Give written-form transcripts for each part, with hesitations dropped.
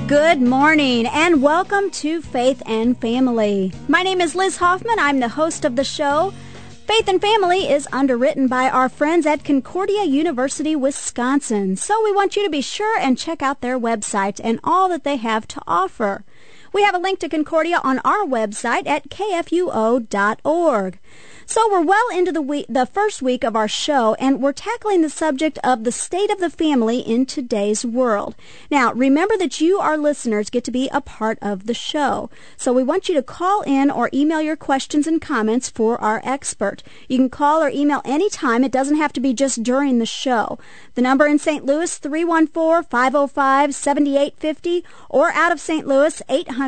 Good morning and welcome to Faith and Family. My name is Liz Hoffman. I'm the host of the show. Faith and Family is underwritten by our friends at Concordia University, Wisconsin. So we want you to be sure and check out their website and all that they have to offer. We have a link to Concordia on our website at kfuo.org. So we're well into the first week of our show, and we're tackling the subject of the state of the family in today's world. Now, remember that you, our listeners, get to be a part of the show. So we want you to call in or email your questions and comments for our expert. You can call or email anytime. It doesn't have to be just during the show. The number in St. Louis, 314-505-7850, or out of St. Louis,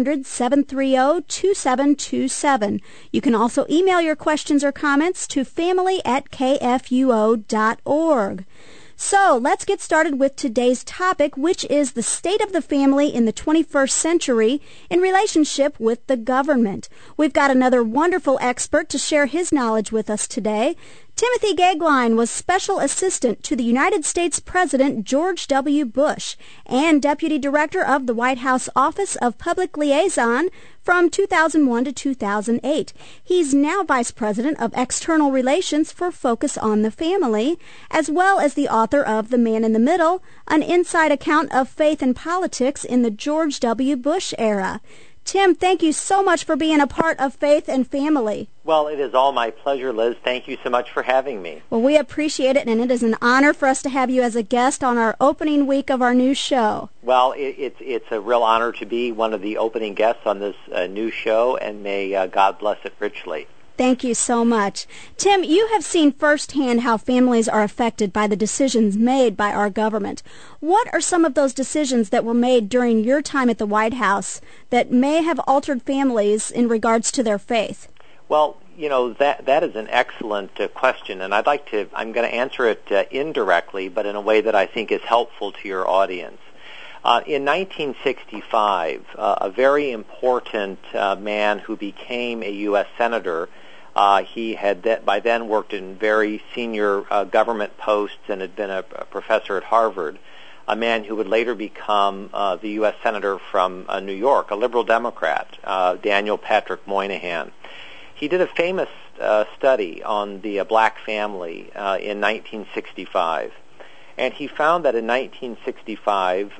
800-730-2727. You can also email your questions or comments to family@kfuo.org. So let's get started with today's topic, which is the state of the family in the 21st century in relationship with the government. We've got another wonderful expert to share his knowledge with us today. Timothy Goeglein was Special Assistant to the United States President George W. Bush and Deputy Director of the White House Office of Public Liaison from 2001 to 2008. He's now Vice President of External Relations for Focus on the Family, as well as the author of The Man in the Middle, an inside account of faith and politics in the George W. Bush era. Tim, thank you so much for being a part of Faith and Family. Well, it is all my pleasure, Liz. Thank you so much for having me. Well, we appreciate it, and it is an honor for us to have you as a guest on our opening week of our new show. Well, it's a real honor to be one of the opening guests on this new show, and may God bless it richly. Thank you so much. Tim, you have seen firsthand how families are affected by the decisions made by our government. What are some of those decisions that were made during your time at the White House that may have altered families in regards to their faith? Well, you know, that is an excellent question, and I'm going to answer it indirectly, but in a way that I think is helpful to your audience. In 1965, a very important man who became a U.S. Senator, he had by then worked in very senior government posts and had been a professor at Harvard, a man who would later become the U.S. Senator from New York, a liberal Democrat, Daniel Patrick Moynihan. He did a famous study on the black family in 1965. And he found that in 1965,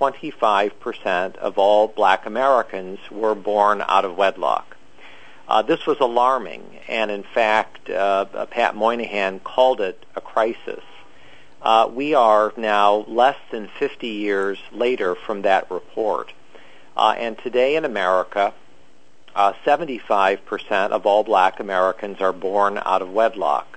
25% of all black Americans were born out of wedlock. This was alarming, and in fact, Pat Moynihan called it a crisis. We are now less than 50 years later from that report. And today in America, 75% of all black Americans are born out of wedlock.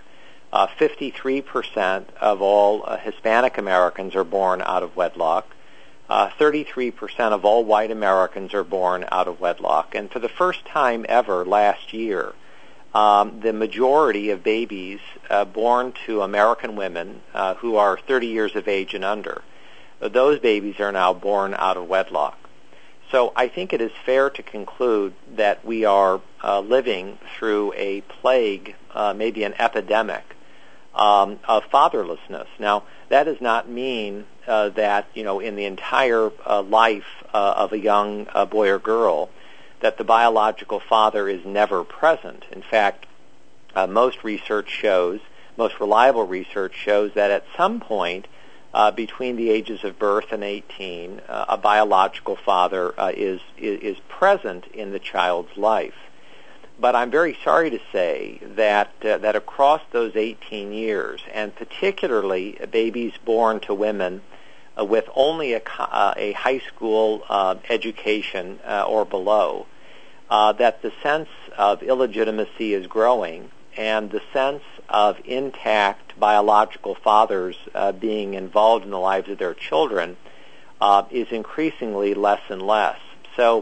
53% of all Hispanic Americans are born out of wedlock. 33% of all white Americans are born out of wedlock. And for the first time ever last year, the majority of babies born to American women who are 30 years of age and under, those babies are now born out of wedlock. So I think it is fair to conclude that we are living through a plague, maybe an epidemic, of fatherlessness. Now, that does not mean that, you know, in the entire life of a young boy or girl, that the biological father is never present. In fact, most reliable research shows that at some point between the ages of birth and 18, a biological father is present in the child's life. But I'm very sorry to say that across those 18 years, and particularly babies born to women with only a high school education or below, that the sense of illegitimacy is growing, and the sense of intact biological fathers being involved in the lives of their children is increasingly less and less. So,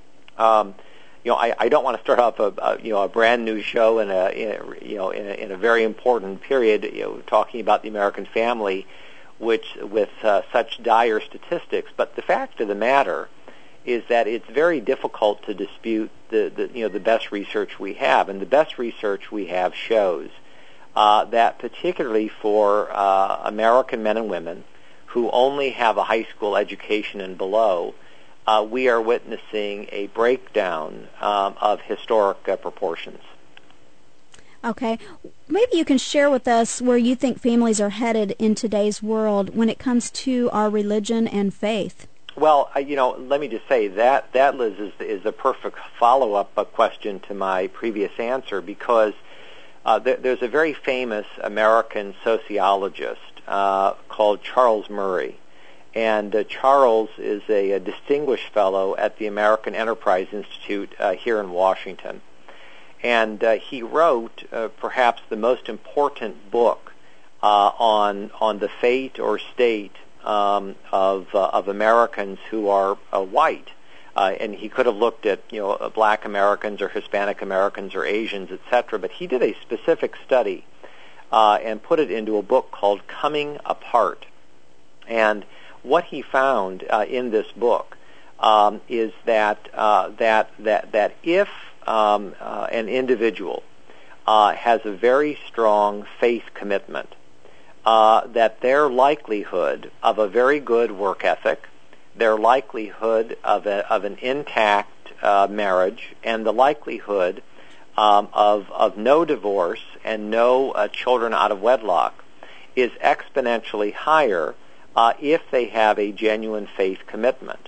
I don't want to start off a brand new show in a very important period, talking about the American family, with such dire statistics. But the fact of the matter is that it's very difficult to dispute the best research we have, and the best research we have shows that particularly for American men and women who only have a high school education and below, we are witnessing a breakdown of historic proportions. Okay. Maybe you can share with us where you think families are headed in today's world when it comes to our religion and faith. Well, let me just say that Liz, is a perfect follow-up question to my previous answer, because there's a very famous American sociologist called Charles Murray. And Charles is a distinguished fellow at the American Enterprise Institute here in Washington. And he wrote perhaps the most important book on the fate or state of Americans who are white. And he could have looked at Black Americans or Hispanic Americans or Asians, etc. But he did a specific study and put it into a book called Coming Apart. And what he found in this book is that if an individual has a very strong faith commitment, that their likelihood of a very good work ethic, their likelihood of an intact marriage, and the likelihood of no divorce and no children out of wedlock is exponentially higher if they have a genuine faith commitment.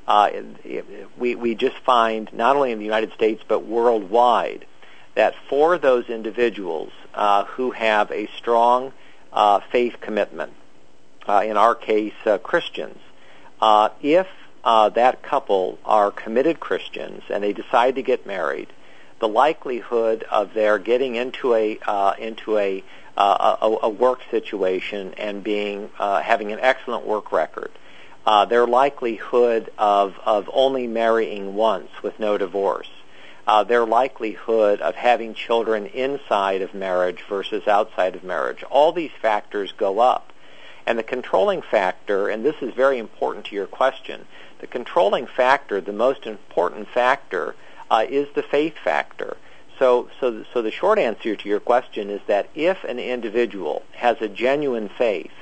We just find, not only in the United States but worldwide, that for those individuals who have a strong faith commitment, in our case Christians, if that couple are committed Christians and they decide to get married, the likelihood of their getting into a work situation and having an excellent work record, their likelihood of only marrying once with no divorce, their likelihood of having children inside of marriage versus outside of marriage, all these factors go up. And the controlling factor, and this is very important to your question, the controlling factor, the most important factor, is the faith factor. So the short answer to your question is that if an individual has a genuine faith,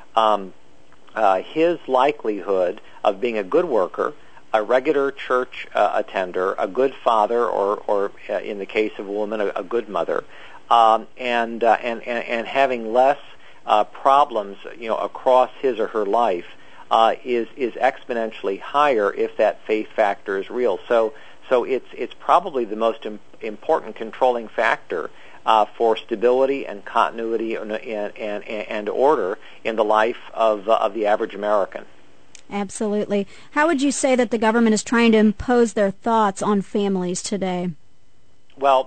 his likelihood of being a good worker, a regular church attender, a good father, or in the case of a woman, a good mother, and having less problems, across his or her life, is exponentially higher if that faith factor is real. So it's probably the most important controlling factor for stability and continuity and order in the life of the average American. Absolutely. How would you say that the government is trying to impose their thoughts on families today? Well,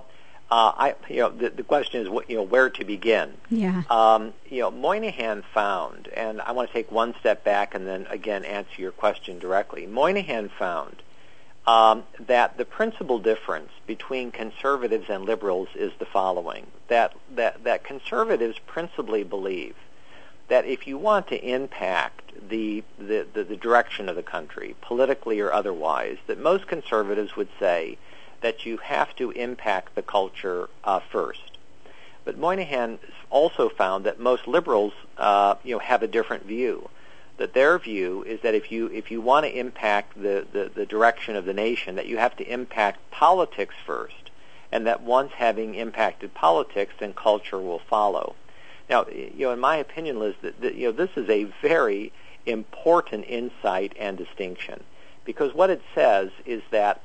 the question is, where to begin? Yeah. Moynihan found, and I want to take one step back and then again answer your question directly. Moynihan found that the principal difference between conservatives and liberals is the following: that conservatives principally believe that if you want to impact the direction of the country, politically or otherwise, that most conservatives would say that you have to impact the culture first. But Moynihan also found that most liberals, have a different view. That their view is that if you want to impact the direction of the nation, that you have to impact politics first, and that once having impacted politics, then culture will follow. Now, in my opinion, Liz, this is a very important insight and distinction, because what it says is that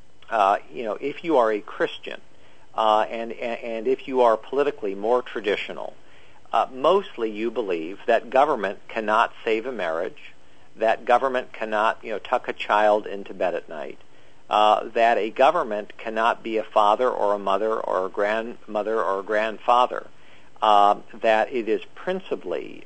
if you are a Christian and if you are politically more traditional, mostly you believe that government cannot save a marriage, that government cannot tuck a child into bed at night, that a government cannot be a father or a mother or a grandmother or a grandfather, that it is principally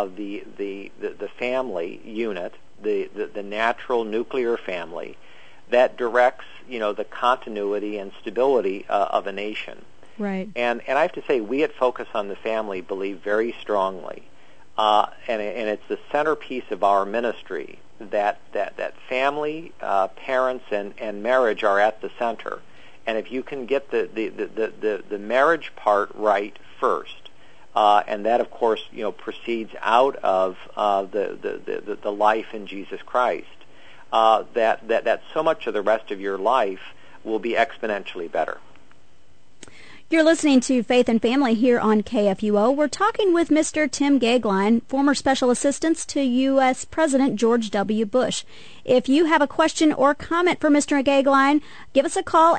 the family unit, the natural nuclear family, that directs the continuity and stability of a nation. Right. And I have to say, we at Focus on the Family believe very strongly, and it's the centerpiece of our ministry, that family, parents, and marriage are at the center. And if you can get the marriage part right first, and that of course proceeds out of the life in Jesus Christ, that so much of the rest of your life will be exponentially better. You're listening to Faith and Family here on KFUO. We're talking with Mr. Tim Goeglein, former Special Assistant to U.S. President George W. Bush. If you have a question or comment for Mr. Goeglein, give us a call,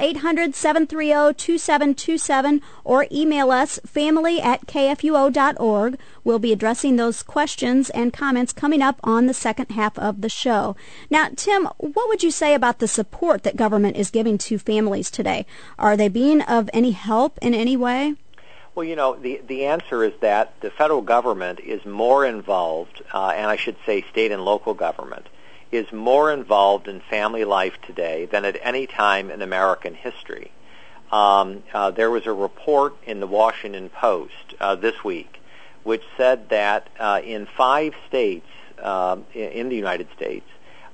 800-730-2727, or email us, family@kfuo.org. We'll be addressing those questions and comments coming up on the second half of the show. Now, Tim, what would you say about the support that government is giving to families today? Are they being of any help in any way? Well, the answer is that the federal government is more involved, and I should say state and local government, is more involved in family life today than at any time in American history. There was a report in the Washington Post this week which said that in 5 states in the United States,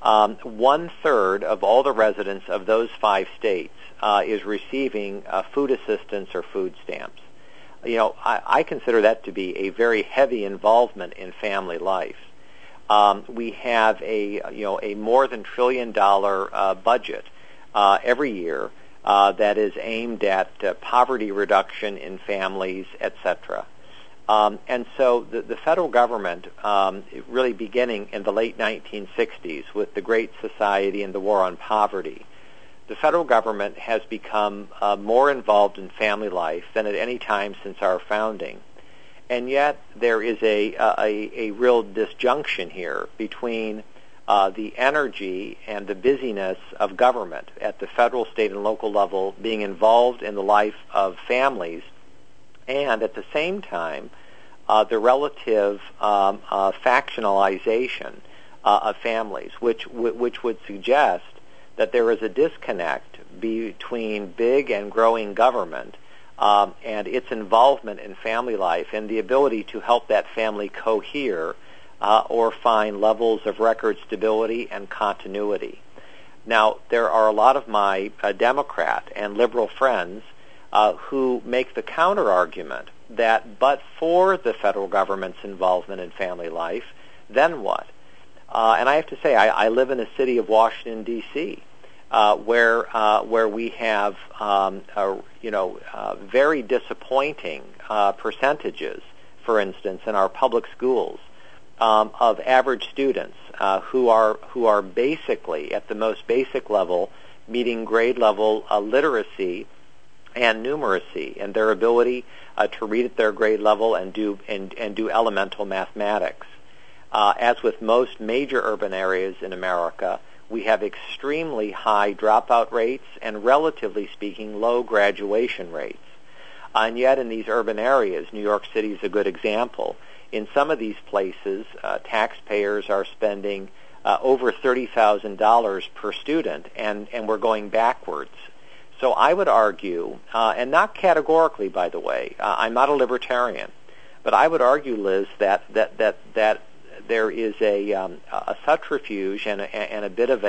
1/3 of all the residents of those 5 states is receiving food assistance or food stamps. I consider that to be a very heavy involvement in family life. We have a more than $1 trillion budget every year that is aimed at poverty reduction in families, etc. And so the federal government, really beginning in the late 1960s with the Great Society and the War on Poverty, the federal government has become more involved in family life than at any time since our founding. And yet there is a real disjunction here between the energy and the busyness of government at the federal, state, and local level being involved in the life of families, and at the same time the relative factionalization of families, which would suggest that there is a disconnect between big and growing government and its involvement in family life and the ability to help that family cohere or find levels of record stability and continuity. Now, there are a lot of my Democrat and liberal friends who make the counter-argument that but for the federal government's involvement in family life, then what? And I have to say, I live in the city of Washington, D.C., where we have very disappointing percentages, for instance, in our public schools of average students who are basically at the most basic level meeting grade level literacy and numeracy, and their ability to read at their grade level and do elemental mathematics. As with most major urban areas in America, we have extremely high dropout rates and, relatively speaking, low graduation rates. And yet in these urban areas, New York City is a good example, in some of these places, taxpayers are spending over $30,000 per student, and we're going backwards. So I would argue, and not categorically, by the way, I'm not a libertarian, but I would argue, Liz, that there is a subterfuge and a bit of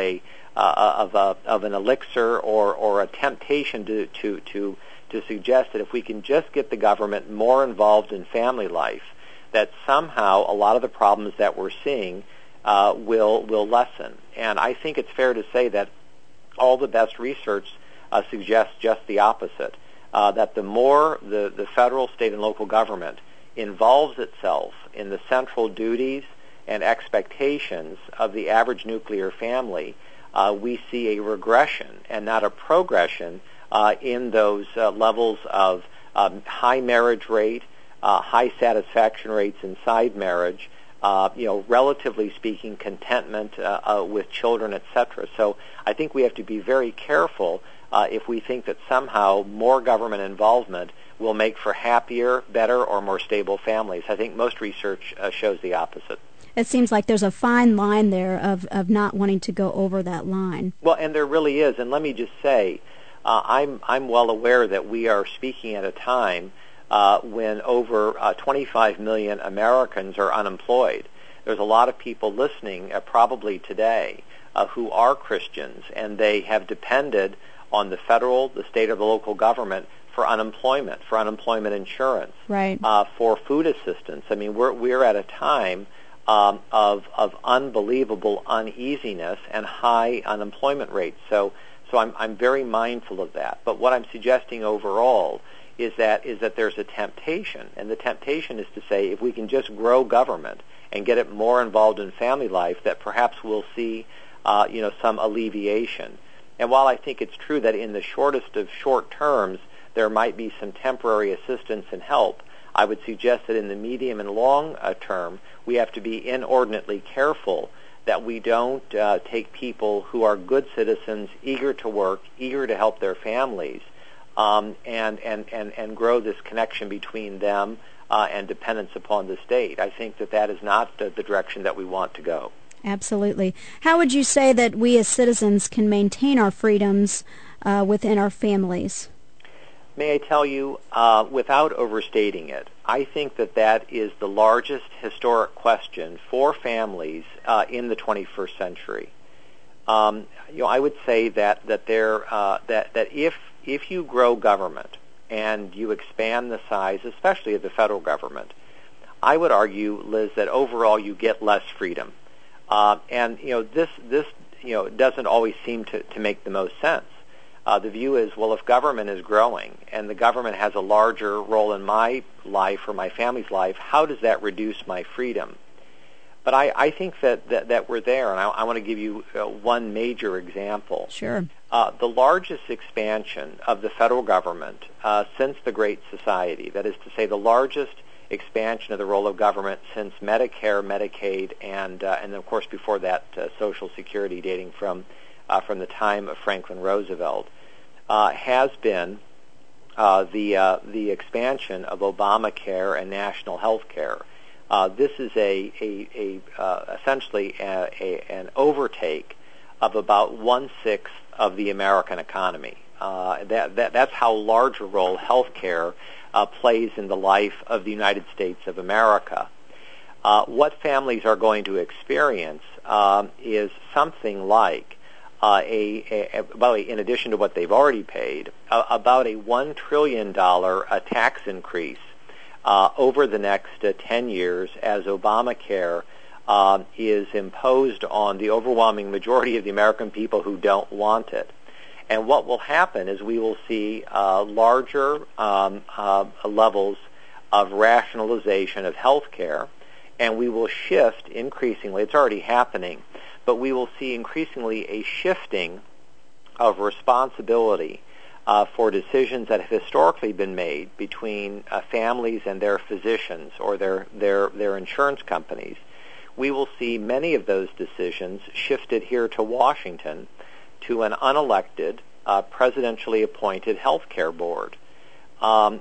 an elixir or a temptation to suggest that if we can just get the government more involved in family life, that somehow a lot of the problems that we're seeing will lessen. And I think it's fair to say that all the best research suggests just the opposite, that the more the federal, state, and local government involves itself in the central duties and expectations of the average nuclear family, we see a regression and not a progression in those levels of high marriage rate, high satisfaction rates inside marriage, relatively speaking, contentment with children, etc. So I think we have to be very careful if we think that somehow more government involvement will make for happier, better, or more stable families. I think most research shows the opposite. It seems like there's a fine line there of not wanting to go over that line. Well, and there really is. And let me just say, I'm well aware that we are speaking at a time when over 25 million Americans are unemployed. There's a lot of people listening probably today who are Christians, and they have depended on the federal, the state, or the local government for unemployment insurance, right? For food assistance. I mean, we're at a time of unbelievable uneasiness and high unemployment rates. So I'm very mindful of that. But what I'm suggesting overall is that there's a temptation, and the temptation is to say if we can just grow government and get it more involved in family life, that perhaps we'll see some alleviation. And while I think it's true that in the shortest of short terms there might be some temporary assistance and help, I would suggest that in the medium and long term we have to be inordinately careful that we don't take people who are good citizens, eager to work, eager to help their families, and grow this connection between them and dependence upon the state. I think that is not the direction that we want to go. Absolutely. How would you say that we as citizens can maintain our freedoms within our families? May I tell you, without overstating it, I think that is the largest historic question for families in the 21st century. I would say that if you grow government and you expand the size, especially of the federal government, I would argue, Liz, that overall you get less freedom. This doesn't always seem to make the most sense. The view is, well, if government is growing and the government has a larger role in my life or my family's life, how does that reduce my freedom? But I think that we're there, and I want to give you one major example. Sure. The largest expansion of the federal government since the Great Society, that is to say the largest expansion of the role of government since Medicare, Medicaid, and then, of course, before that, Social Security, dating from the time of Franklin Roosevelt, has been the expansion of Obamacare and national health care. This is essentially an overtake of about 1/6 of the American economy. That's how large a role health care plays in the life of the United States of America. What families are going to experience is something like in addition to what they've already paid, about a $1 trillion tax increase over the next 10 years as Obamacare is imposed on the overwhelming majority of the American people who don't want it. And what will happen is we will see larger levels of rationalization of health care, and we will shift increasingly, it's already happening, but we will see increasingly a shifting of responsibility for decisions that have historically been made between families and their physicians or their insurance companies. We will see many of those decisions shifted here to Washington to an unelected, presidentially appointed health care board. As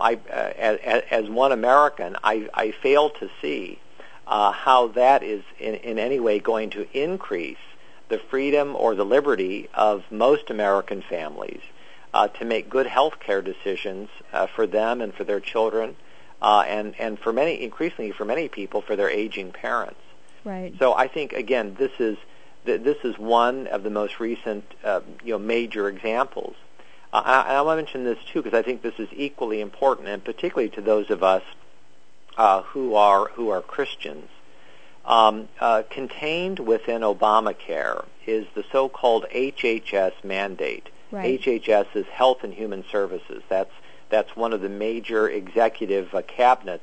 one American, I fail to see how that is in any way going to increase the freedom or the liberty of most American families to make good health care decisions for them and for their children, and increasingly for many people, for their aging parents. Right. So I think, again, this is one of the most recent major examples. And I want to mention this too because I think this is equally important, and particularly to those of us who are Christians. Contained within Obamacare is the so-called HHS mandate. Right. HHS is Health and Human Services. That's one of the major executive cabinets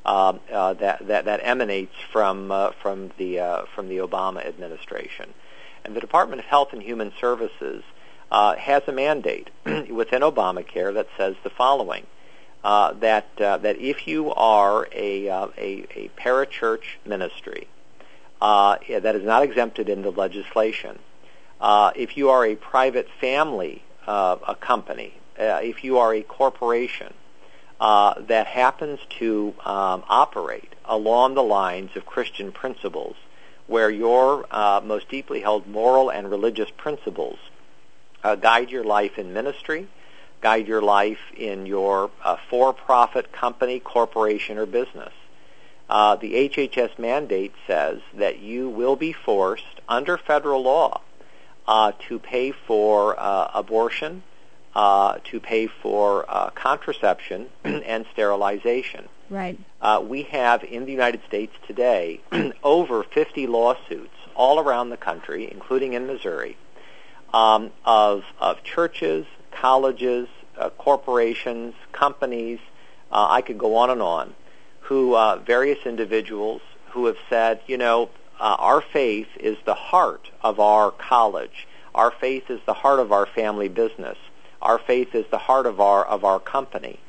that emanates from the Obama administration. And the Department of Health and Human Services has a mandate within Obamacare that says the following: that if you are a parachurch ministry that is not exempted in the legislation, if you are a private family a company, if you are a corporation that happens to operate along the lines of Christian principles, where your most deeply held moral and religious principles guide your life in ministry, guide your life in your for-profit company, corporation, or business. The HHS mandate says that you will be forced, under federal law, to pay for abortion, to pay for contraception and sterilization. Right. We have in the United States today over 50 lawsuits all around the country, including in Missouri, of churches, colleges, corporations, companies, I could go on, who various individuals who have said, our faith is the heart of our college. Our faith is the heart of our family business. Our faith is the heart of our company.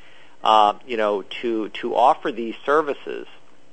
To offer these services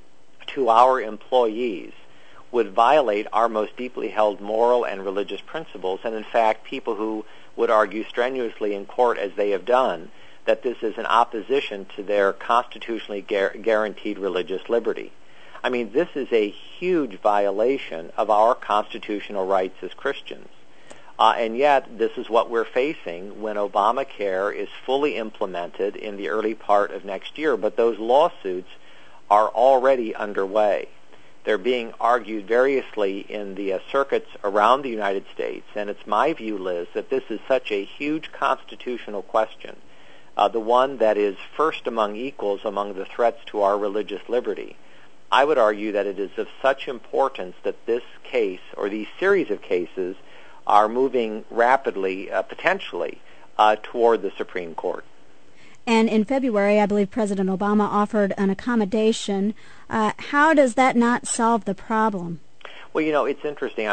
to our employees would violate our most deeply held moral and religious principles. And in fact, people who would argue strenuously in court, as they have done, that this is in opposition to their constitutionally guaranteed religious liberty. I mean, this is a huge violation of our constitutional rights as Christians. And yet, this is what we're facing when Obamacare is fully implemented in the early part of next year. But those lawsuits are already underway. They're being argued variously in the circuits around the United States. And it's my view, Liz, that this is such a huge constitutional question, the one that is first among equals among the threats to our religious liberty. I would argue that it is of such importance that this case, or these series of cases, are moving rapidly, potentially, toward the Supreme Court. And in February, I believe President Obama offered an accommodation. How does that not solve the problem? Well, it's interesting.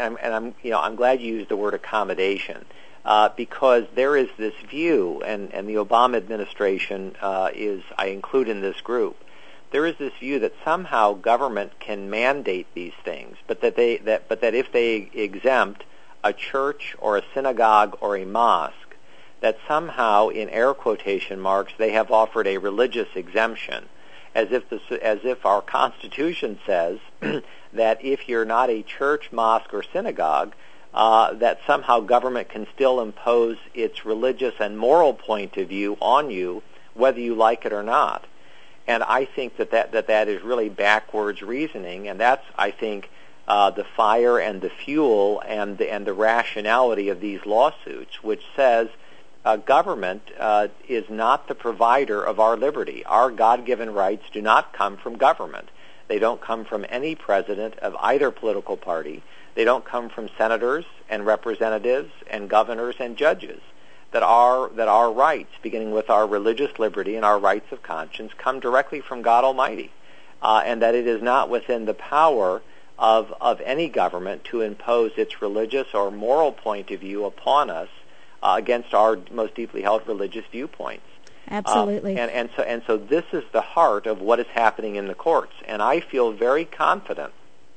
I'm glad you used the word accommodation, because there is this view, and the Obama administration I include in this group. There is this view that somehow government can mandate these things, but that if they exempt a church or a synagogue or a mosque, that somehow, in air quotation marks, they have offered a religious exemption, as if our Constitution says that if you're not a church, mosque, or synagogue, that somehow government can still impose its religious and moral point of view on you, whether you like it or not. And I think that is really backwards reasoning, and that's, I think, the fire and the fuel and the rationality of these lawsuits, which says government is not the provider of our liberty. Our God-given rights do not come from government. They don't come from any president of either political party. They don't come from senators and representatives and governors and judges. That our rights, beginning with our religious liberty and our rights of conscience, come directly from God Almighty, and that it is not within the power of any government to impose its religious or moral point of view upon us against our most deeply held religious viewpoints. Absolutely. And so this is the heart of what is happening in the courts. And I feel very confident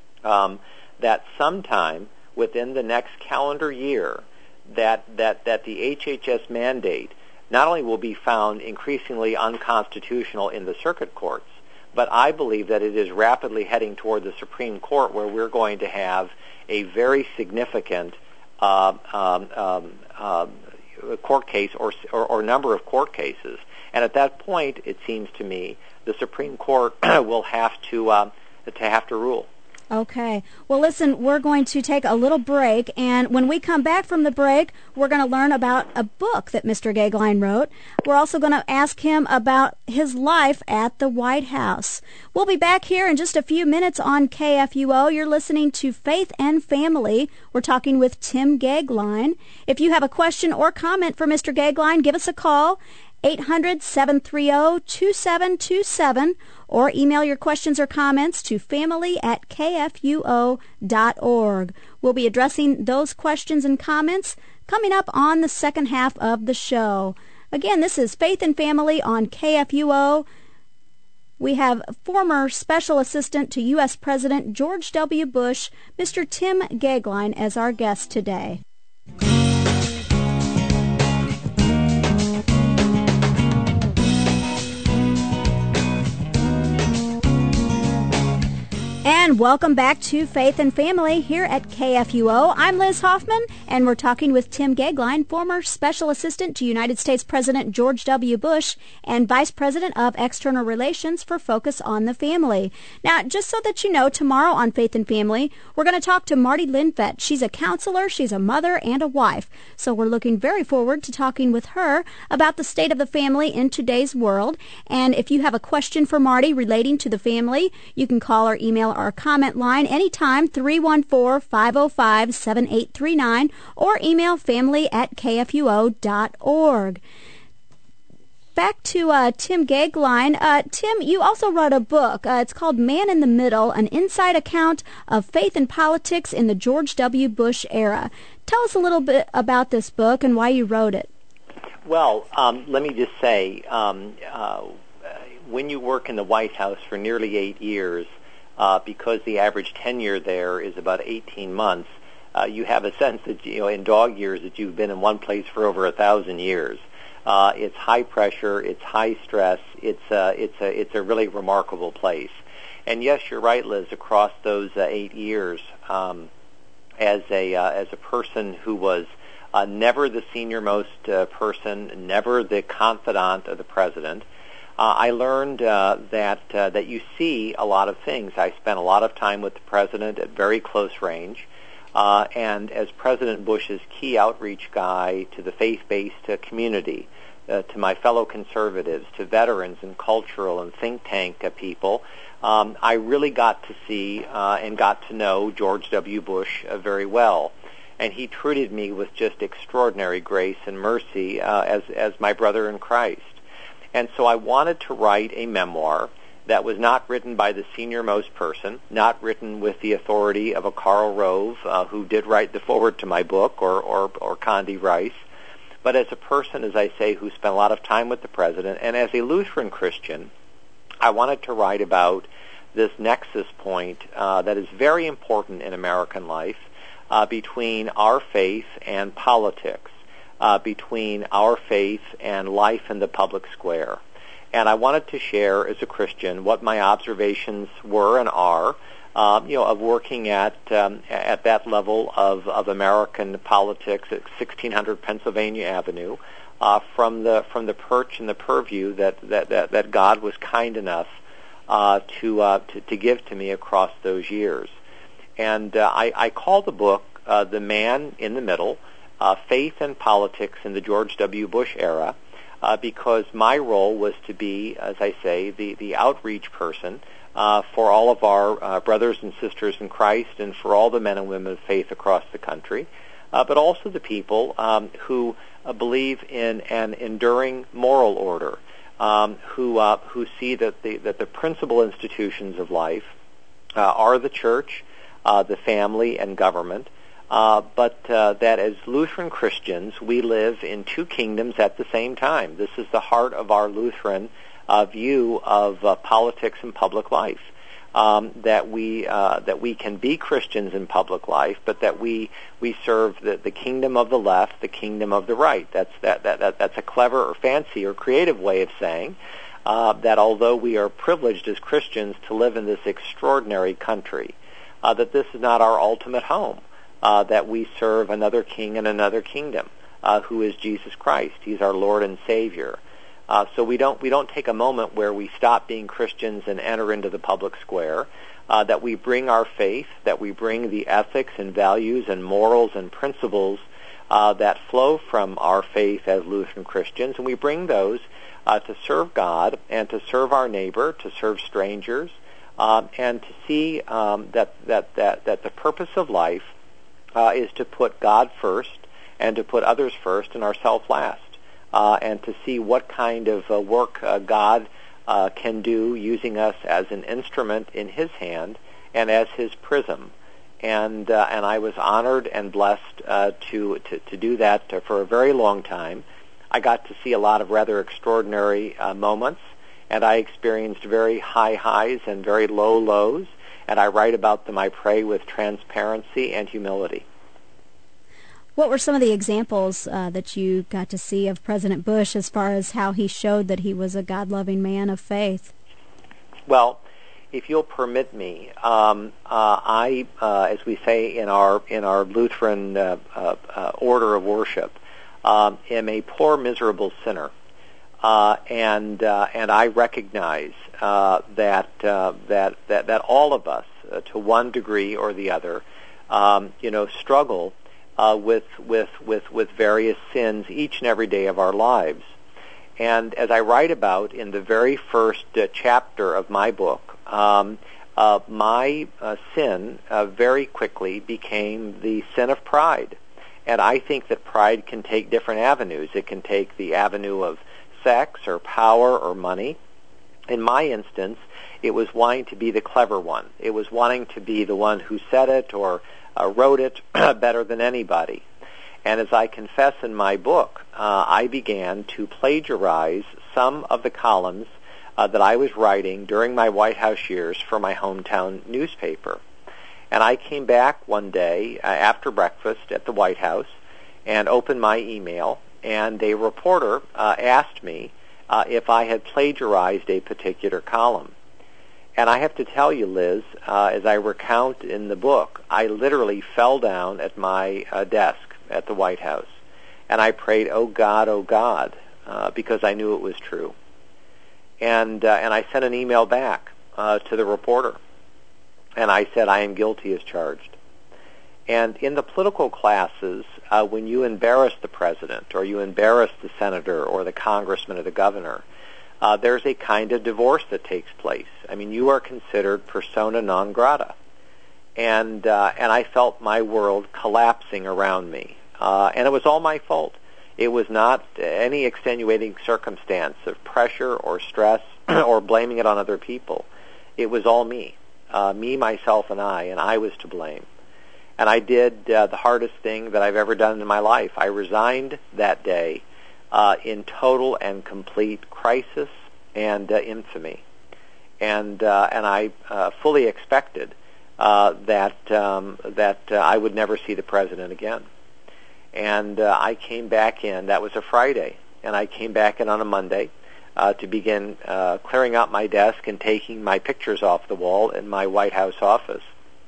that sometime within the next calendar year, that the HHS mandate not only will be found increasingly unconstitutional in the circuit courts, but I believe that it is rapidly heading toward the Supreme Court, where we're going to have a very significant court case or number of court cases. And at that point, it seems to me, the Supreme Court will have to rule. Okay. Well, listen, we're going to take a little break, and when we come back from the break, we're going to learn about a book that Mr. Goeglein wrote. We're also going to ask him about his life at the White House. We'll be back here in just a few minutes on KFUO. You're listening to Faith and Family. We're talking with Tim Goeglein. If you have a question or comment for Mr. Goeglein, give us a call, 800-730-2727, or email your questions or comments to family@kfuo.org. We'll be addressing those questions and comments coming up on the second half of the show. Again, this is Faith and Family on KFUO. We have former Special Assistant to U.S. President George W. Bush, Mr. Tim Goeglein, as our guest today. And And welcome back to Faith and Family here at KFUO. I'm Liz Hoffman, and we're talking with Tim Goeglein, former Special Assistant to United States President George W. Bush and Vice President of External Relations for Focus on the Family. Now, just so that you know, tomorrow on Faith and Family, we're going to talk to Marty Linfett. She's a counselor, she's a mother, and a wife. So we're looking very forward to talking with her about the state of the family in today's world. And if you have a question for Marty relating to the family, you can call or email our comment line anytime, 314-505-7839, or email family@kfuo.org. Back to Tim Goeglein. Tim, you also wrote a book. It's called Man in the Middle, an inside account of faith and politics in the George W. Bush era. Tell us a little bit about this book and why you wrote it. Well, let me just say, when you work in the White House for nearly 8 years, because the average tenure there is about 18 months, you have a sense that, in dog years, that you've been in one place for over 1,000 years. It's high pressure, it's high stress, it's a really remarkable place. And yes, you're right, Liz. Across those 8 years, as a person who was never the senior-most person, never the confidant of the president, I learned that you see a lot of things. I spent a lot of time with the president at very close range, and as President Bush's key outreach guy to the faith-based community, to my fellow conservatives, to veterans and cultural and think tank people, I really got to see and got to know George W. Bush very well. And he treated me with just extraordinary grace and mercy as my brother in Christ. And so I wanted to write a memoir that was not written by the senior-most person, not written with the authority of a Karl Rove, who did write the foreword to my book, or Condi Rice, but as a person, as I say, who spent a lot of time with the president. And as a Lutheran Christian, I wanted to write about this nexus point that is very important in American life between our faith and politics. Between our faith and life in the public square. And I wanted to share as a Christian what my observations were and are, of working at that level of American politics at 1600 Pennsylvania Avenue, from the perch and the purview that God was kind enough to give to me across those years. And I call the book The Man in the Middle, Faith and Politics in the George W. Bush Era, because my role was to be, as I say, the outreach person for all of our brothers and sisters in Christ and for all the men and women of faith across the country, but also the people who believe in an enduring moral order, who see that the principal institutions of life are the church, the family, and government, but that as Lutheran Christians, we live in two kingdoms at the same time. This is the heart of our Lutheran view of politics and public life. That we can be Christians in public life, but that we serve the kingdom of the left, the kingdom of the right. That's a clever or fancy or creative way of saying that although we are privileged as Christians to live in this extraordinary country, that this is not our ultimate home. That we serve another king and another kingdom, who is Jesus Christ. He's our Lord and Savior. So we don't take a moment where we stop being Christians and enter into the public square. That we bring our faith, that we bring the ethics and values and morals and principles that flow from our faith as Lutheran Christians, and we bring those to serve God and to serve our neighbor, to serve strangers, and to see that the purpose of life is to put God first and to put others first and ourselves last, and to see what kind of work God can do using us as an instrument in His hand and as His prism. And I was honored and blessed to do that for a very long time. I got to see a lot of rather extraordinary moments, and I experienced very high highs and very low lows, and I write about them, I pray, with transparency and humility. What were some of the examples that you got to see of President Bush as far as how he showed that he was a God-loving man of faith? Well, if you'll permit me, I, as we say in our Lutheran order of worship, am a poor, miserable sinner, and I recognize that all of us, to one degree or the other, struggle with various sins each and every day of our lives. And as I write about in the very first chapter of my book, my sin very quickly became the sin of pride. And I think that pride can take different avenues. It can take the avenue of sex or power or money. In my instance, it was wanting to be the clever one. It was wanting to be the one who said it or wrote it better than anybody. And as I confess in my book, I began to plagiarize some of the columns that I was writing during my White House years for my hometown newspaper. And I came back one day after breakfast at the White House and opened my email, and a reporter asked me if I had plagiarized a particular column. And I have to tell you, Liz, as I recount in the book, I literally fell down at my desk at the White House, and I prayed, oh God, because I knew it was true. And I sent an email back to the reporter, and I said, I am guilty as charged. And in the political classes, when you embarrass the president or you embarrass the senator or the congressman or the governor, there's a kind of divorce that takes place. I mean, you are considered persona non grata. And I felt my world collapsing around me. And it was all my fault. It was not any extenuating circumstance of pressure or stress or blaming it on other people. It was all me, myself, and I was to blame. And I did the hardest thing that I've ever done in my life. I resigned that day in total and complete crisis and infamy. And I fully expected that I would never see the president again. And I came back in, that was a Friday, and I came back in on a Monday to begin clearing out my desk and taking my pictures off the wall in my White House office.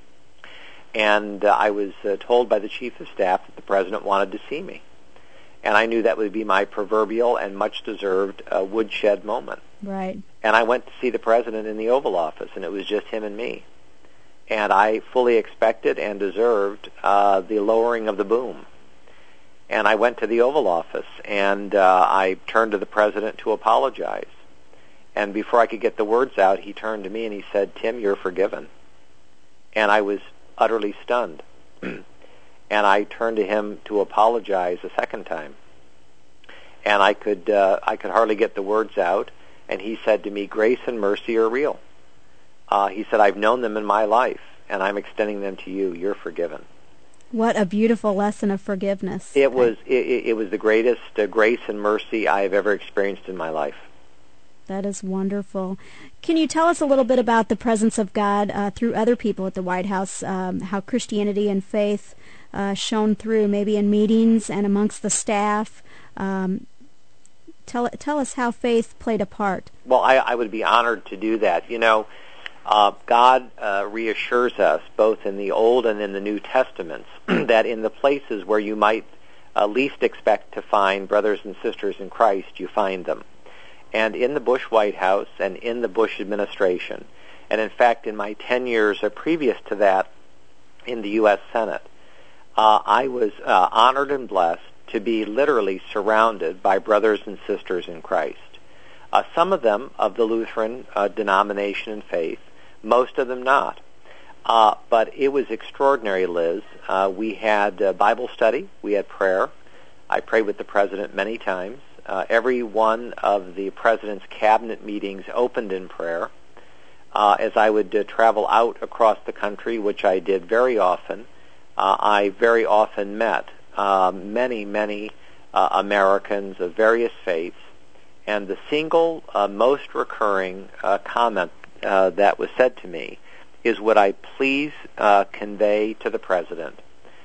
And I was told by the chief of staff that the president wanted to see me. And I knew that would be my proverbial and much-deserved woodshed moment. Right. And I went to see the president in the Oval Office, and it was just him and me. And I fully expected and deserved the lowering of the boom. And I went to the Oval Office, and I turned to the president to apologize. And before I could get the words out, he turned to me and he said, Tim, you're forgiven. And I was utterly stunned. And I turned to him to apologize a second time. And I could hardly get the words out. And he said to me, grace and mercy are real. He said, I've known them in my life, and I'm extending them to you. You're forgiven. What a beautiful lesson of forgiveness. It was the greatest grace and mercy I have ever experienced in my life. That is wonderful. Can you tell us a little bit about the presence of God through other people at the White House, how Christianity and faith shone through, maybe in meetings and amongst the staff? Tell us how faith played a part. Well, I would be honored to do that. You know, God reassures us, both in the Old and in the New Testaments, that in the places where you might least expect to find brothers and sisters in Christ, you find them. And in the Bush White House and in the Bush administration, and in fact in my 10 years previous to that in the U.S. Senate, I was honored and blessed to be literally surrounded by brothers and sisters in Christ. Some of them of the Lutheran denomination and faith, most of them not. But it was extraordinary, Liz. We had Bible study. We had prayer. I prayed with the president many times. Every one of the president's cabinet meetings opened in prayer. As I would travel out across the country, which I did very often, I very often met many Americans of various faiths. And the single most recurring comment that was said to me is, would I please convey to the president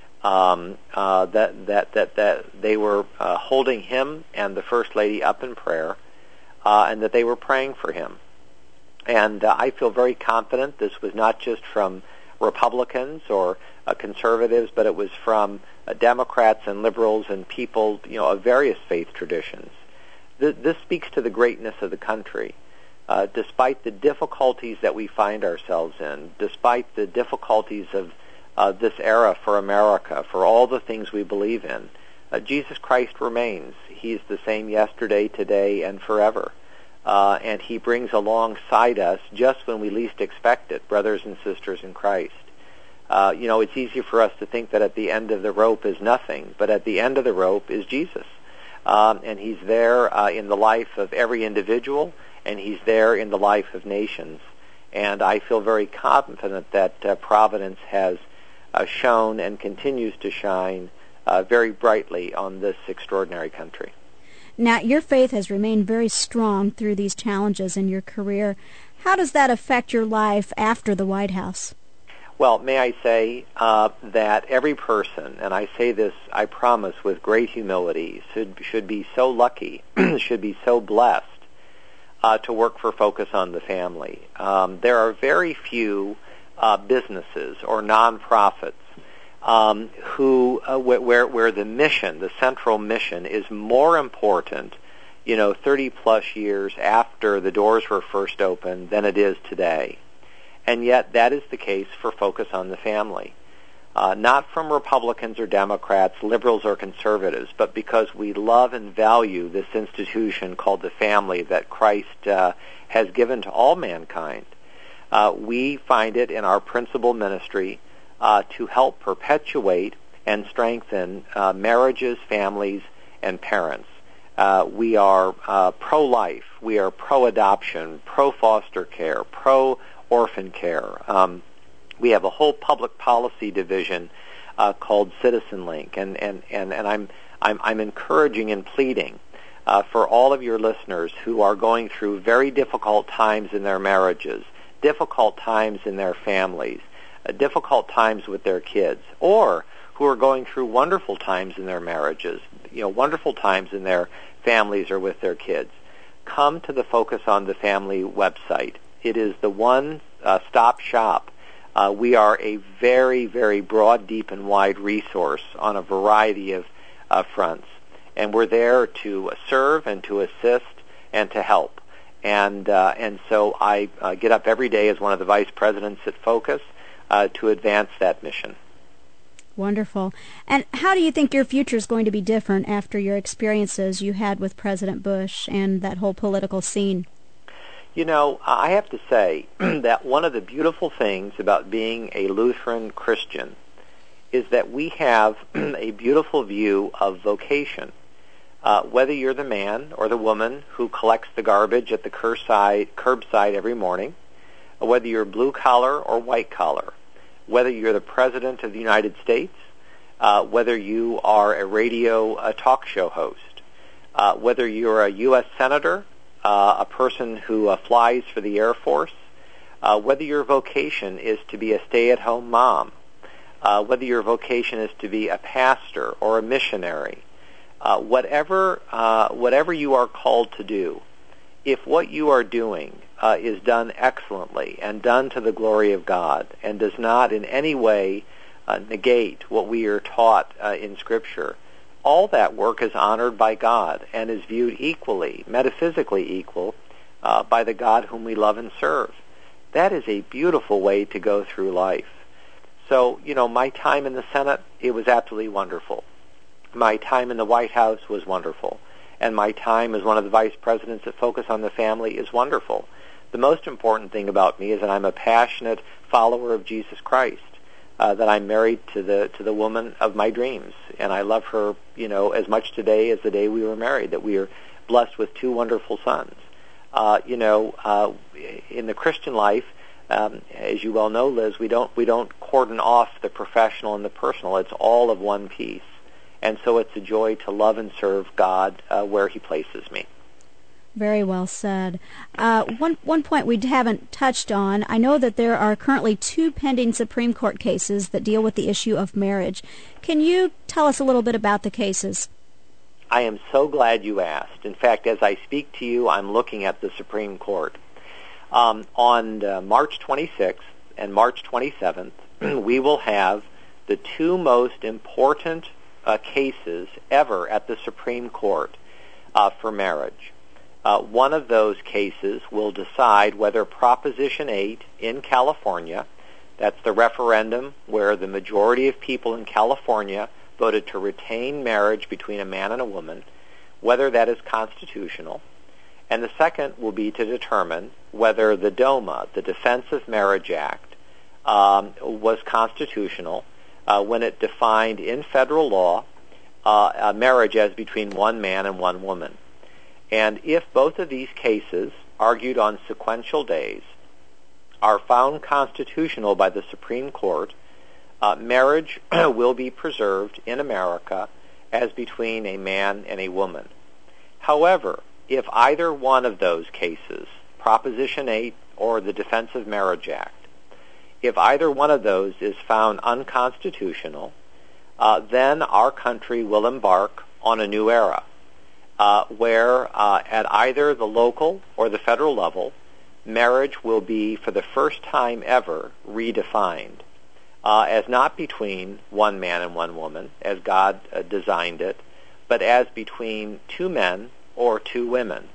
that they were holding him and the First Lady up in prayer, and that they were praying for him. And I feel very confident this was not just from Republicans or conservatives, but it was from Democrats and liberals and people, of various faith traditions. This speaks to the greatness of the country. Despite the difficulties that we find ourselves in, despite the difficulties of this era for America, for all the things we believe in, Jesus Christ remains. He's the same yesterday, today, and forever. And he brings alongside us, just when we least expect it, brothers and sisters in Christ. It's easy for us to think that at the end of the rope is nothing, but at the end of the rope is Jesus. And he's there in the life of every individual, and he's there in the life of nations. And I feel very confident that Providence has shone and continues to shine very brightly on this extraordinary country. Now, your faith has remained very strong through these challenges in your career. How does that affect your life after the White House? Well, may I say that every person, and I say this, I promise, with great humility, should be so lucky, should be so blessed to work for Focus on the Family. There are very few businesses or nonprofits where the mission, the central mission, is more important, 30 plus years after the doors were first opened than it is today. And yet that is the case for Focus on the Family. Not from Republicans or Democrats, liberals or conservatives, but because we love and value this institution called the family that Christ has given to all mankind. We find it in our principal ministry to help perpetuate and strengthen marriages, families, and parents. We are pro-life. We are pro-adoption, pro-foster care, pro-orphan care. We have a whole public policy division called Citizen Link, and I'm encouraging and pleading for all of your listeners who are going through very difficult times in their marriages, difficult times in their families, difficult times with their kids, or who are going through wonderful times in their marriages, wonderful times in their families or with their kids. Come to the Focus on the Family website. It is the one-stop shop. We are a very, very broad, deep, and wide resource on a variety of fronts. And we're there to serve and to assist and to help. And so I get up every day as one of the vice presidents at Focus to advance that mission. Wonderful. And how do you think your future is going to be different after your experiences you had with President Bush and that whole political scene? I have to say that one of the beautiful things about being a Lutheran Christian is that we have a beautiful view of vocation. Whether you're the man or the woman who collects the garbage at the curbside every morning, whether you're blue collar or white collar, whether you're the President of the United States, whether you are a radio talk show host, whether you're a U.S. Senator, a person who flies for the Air Force, whether your vocation is to be a stay-at-home mom, whether your vocation is to be a pastor or a missionary, whatever you are called to do, if what you are doing is done excellently and done to the glory of God and does not in any way negate what we are taught in Scripture, all that work is honored by God and is viewed equally, metaphysically equal, by the God whom we love and serve. That is a beautiful way to go through life. So, my time in the Senate, it was absolutely wonderful. My time in the White House was wonderful. And my time as one of the vice presidents at Focus on the Family is wonderful. The most important thing about me is that I'm a passionate follower of Jesus Christ. That I'm married to the woman of my dreams, and I love her, as much today as the day we were married. That we are blessed with two wonderful sons. In the Christian life, as you well know, Liz, we don't cordon off the professional and the personal. It's all of one piece, and so it's a joy to love and serve God where He places me. Very well said. One point we haven't touched on, I know that there are currently 2 pending Supreme Court cases that deal with the issue of marriage. Can you tell us a little bit about the cases? I am so glad you asked. In fact, as I speak to you, I'm looking at the Supreme Court. On March 26th and March 27th, we will have the two most important cases ever at the Supreme Court for marriage. One of those cases will decide whether Proposition 8 in California, that's the referendum where the majority of people in California voted to retain marriage between a man and a woman, whether that is constitutional. And the second will be to determine whether the DOMA, the Defense of Marriage Act, was constitutional when it defined in federal law marriage as between one man and one woman. And if both of these cases, argued on sequential days, are found constitutional by the Supreme Court, marriage will be preserved in America as between a man and a woman. However, if either one of those cases, Proposition 8 or the Defense of Marriage Act, if either one of those is found unconstitutional, then our country will embark on a new era where at either the local or the federal level, marriage will be, for the first time ever, redefined as not between one man and one woman, as God designed it, but as between two men or two women.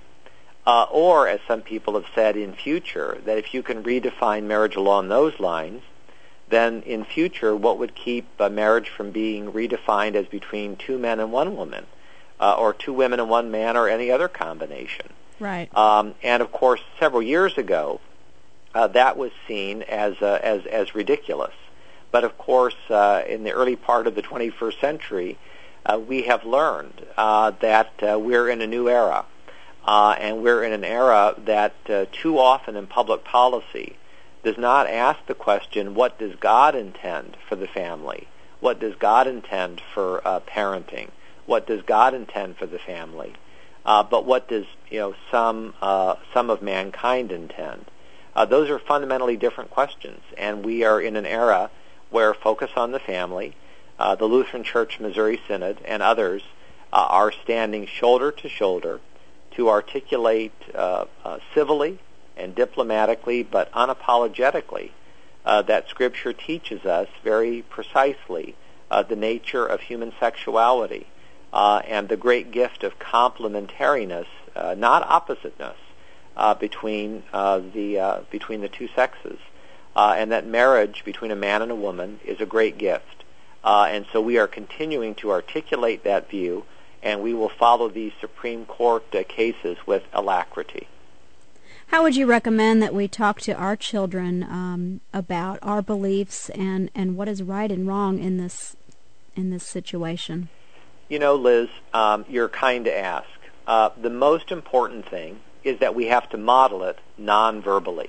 Or, as some people have said in future, that if you can redefine marriage along those lines, then in future what would keep marriage from being redefined as between two men and one woman, or two women and one man, or any other combination? Right. And of course, several years ago, that was seen as ridiculous. But of course, in the early part of the 21st century, we have learned that we're in a new era, and we're in an era that too often in public policy does not ask the question, what does God intend for the family? What does God intend for parenting? What does God intend for the family? But what does some of mankind intend? Those are fundamentally different questions, and we are in an era where focus on the family, the Lutheran Church Missouri Synod, and others are standing shoulder to shoulder to articulate civilly and diplomatically, but unapologetically, that Scripture teaches us very precisely the nature of human sexuality and the great gift of complementariness, not oppositeness, between the two sexes, and that marriage between a man and a woman is a great gift. And so we are continuing to articulate that view, and we will follow these Supreme Court cases with alacrity. How would you recommend that we talk to our children about our beliefs and what is right and wrong in this situation? Liz, you're kind to ask. The most important thing is that we have to model it non-verbally.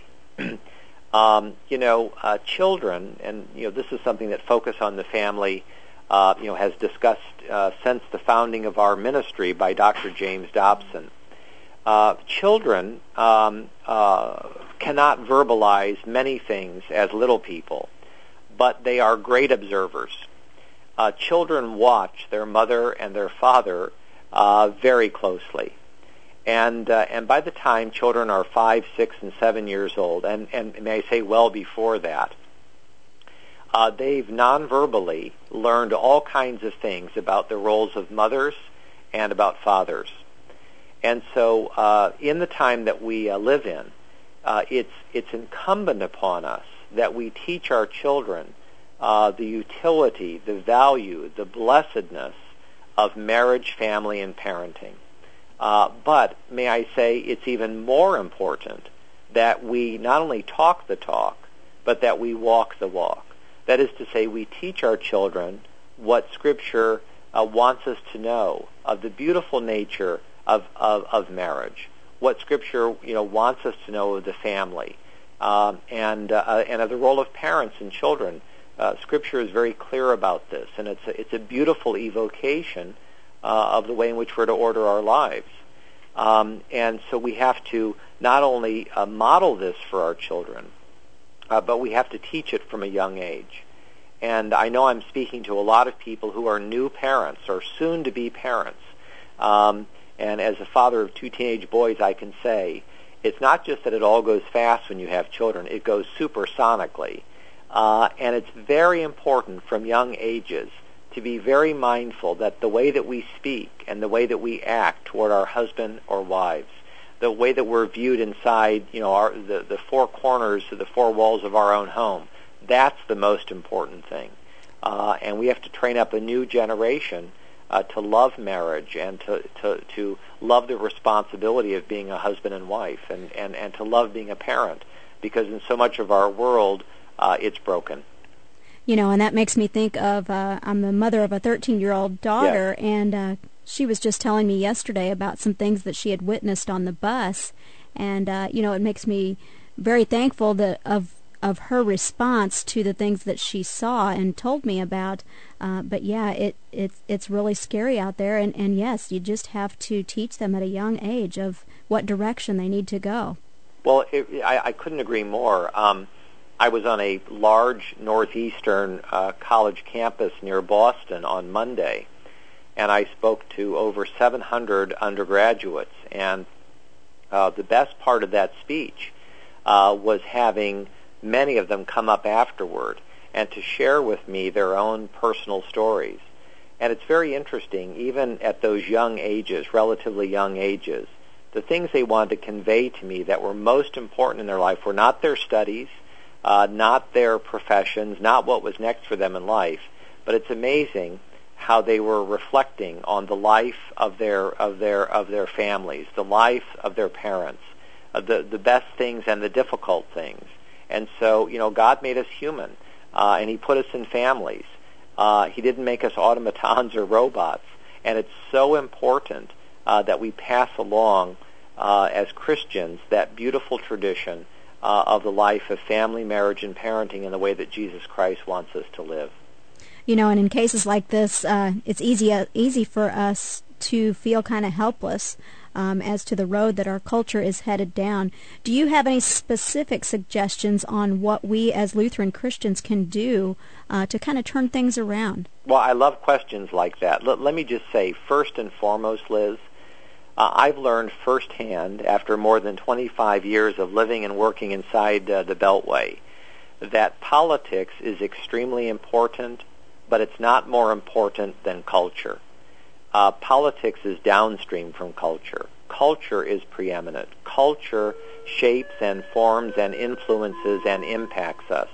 Children, and this is something that Focus on the Family has discussed since the founding of our ministry by Dr. James Dobson. Children cannot verbalize many things as little people, but they are great observers. Children watch their mother and their father very closely. And by the time children are 5, 6, and 7 years old, and may I say well before that, they've non-verbally learned all kinds of things about the roles of mothers and about fathers. And so in the time that we live in, it's incumbent upon us that we teach our children the utility, the value, the blessedness of marriage, family, and parenting. But may I say it's even more important that we not only talk the talk, but that we walk the walk. That is to say, we teach our children what Scripture wants us to know of the beautiful nature of marriage, what Scripture wants us to know of the family, and of the role of parents and children. Scripture is very clear about this, and it's a beautiful evocation of the way in which we're to order our lives. And so we have to not only model this for our children, but we have to teach it from a young age. And I know I'm speaking to a lot of people who are new parents or soon-to-be parents. And as a father of 2 teenage boys, I can say It's not just that it all goes fast when you have children. It goes supersonically. And it's very important from young ages to be very mindful that the way that we speak and the way that we act toward our husband or wives, the way that we're viewed inside, the four corners of the four walls of our own home, that's the most important thing. And we have to train up a new generation to love marriage and to love the responsibility of being a husband and wife and to love being a parent, because in so much of our world, it's broken. And that makes me think of, I'm the mother of a 13-year-old daughter, yes. And she was just telling me yesterday about some things that she had witnessed on the bus, and, it makes me very thankful of her response to the things that she saw and told me about. But yeah, it's really scary out there, and yes, you just have to teach them at a young age of what direction they need to go. Well, I couldn't agree more. I was on a large northeastern college campus near Boston on Monday, and I spoke to over 700 undergraduates, and the best part of that speech was having many of them come up afterward and to share with me their own personal stories. And it's very interesting, even at those young ages, relatively young ages, the things they wanted to convey to me that were most important in their life were not their studies, not their professions, not what was next for them in life, but it's amazing how they were reflecting on the life of their families, the life of their parents, the best things and the difficult things. And so, God made us human, and He put us in families. He didn't make us automatons or robots. And it's so important that we pass along, as Christians, that beautiful tradition of the life of family, marriage, and parenting in the way that Jesus Christ wants us to live. And in cases like this, it's easy for us to feel kind of helpless as to the road that our culture is headed down. Do you have any specific suggestions on what we as Lutheran Christians can do to kind of turn things around? Well, I love questions like that. Let me just say, first and foremost, Liz, I've learned firsthand, after more than 25 years of living and working inside the Beltway, that politics is extremely important, but it's not more important than culture. Politics is downstream from culture. Culture is preeminent. Culture shapes and forms and influences and impacts us.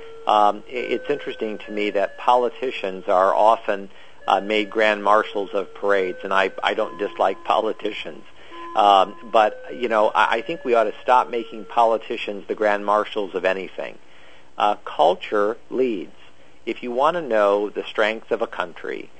It's interesting to me that politicians are often made grand marshals of parades, and I don't dislike politicians. But, I think we ought to stop making politicians the grand marshals of anything. Culture leads. If you want to know the strength of a country,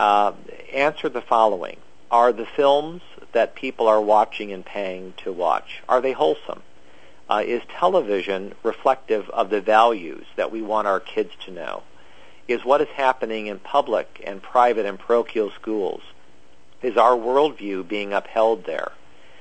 answer the following. Are the films that people are watching and paying to watch, are they wholesome? Is television reflective of the values that we want our kids to know? Is what is happening in public and private and parochial schools, is our worldview being upheld there?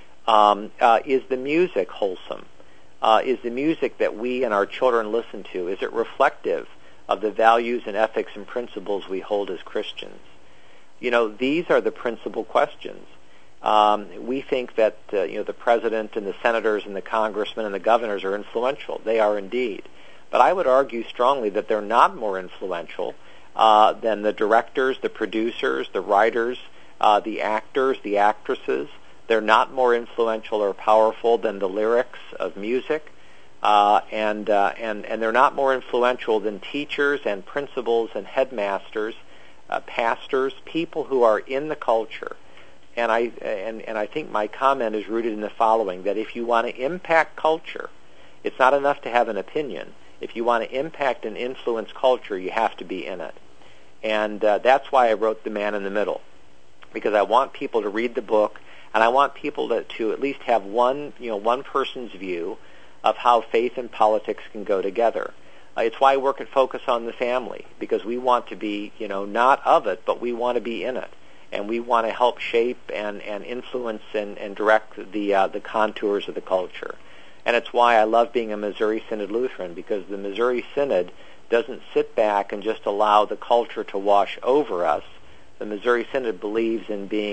Is the music wholesome? Is the music that we and our children listen to, is it reflective of the values and ethics and principles we hold as Christians? These are the principal questions. We think that the president and the senators and the congressmen and the governors are influential. They are indeed. But I would argue strongly that they're not more influential than the directors, the producers, the writers, the actors, the actresses. They're not more influential or powerful than the lyrics of music. And they're not more influential than teachers and principals and headmasters, pastors, people who are in the culture. And I think my comment is rooted in the following, that if you want to impact culture, it's not enough to have an opinion. If you want to impact and influence culture, you have to be in it. And that's why I wrote The Man in the Middle, because I want people to read the book, and I want people to at least have one person's view of how faith and politics can go together. It's why I work at Focus on the Family, because we want to be, not of it, but we want to be in it. And we want to help shape and influence and direct the contours of the culture. And it's why I love being a Missouri Synod Lutheran, because the Missouri Synod doesn't sit back and just allow the culture to wash over us. The Missouri Synod believes in being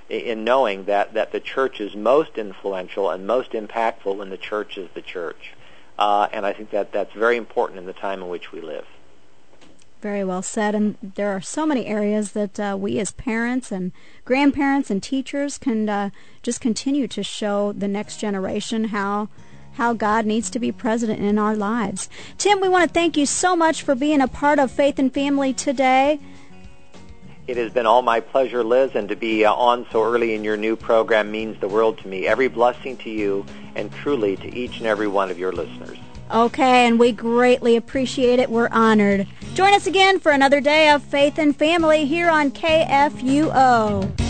in knowing that the church is most influential and most impactful when the church is the church. And I think that's very important in the time in which we live. Very well said. And there are so many areas that we as parents and grandparents and teachers can just continue to show the next generation how God needs to be present in our lives. Tim, we want to thank you so much for being a part of Faith and Family today. It has been all my pleasure, Liz, and to be on so early in your new program means the world to me. Every blessing to you and truly to each and every one of your listeners. Okay, and we greatly appreciate it. We're honored. Join us again for another day of Faith and Family here on KFUO.